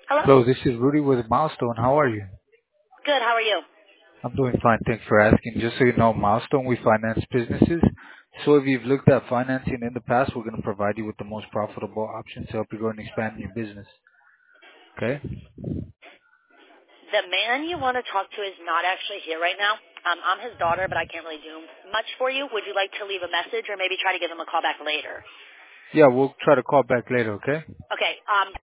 Hello? Hello, this is Rudy with Milestone. How are you? Good, how are you? I'm doing fine. Thanks for asking. Just so you know, Milestone, we finance businesses. So if you've looked at financing in the past, we're going to provide you with the most profitable options to help you grow and expand your business. Okay? The man you want to talk to is not actually here right now. I'm his daughter, but I can't really do much for you. Would you like to leave a message or maybe try to give him a call back later? Yeah, we'll try to call back later, okay? Okay,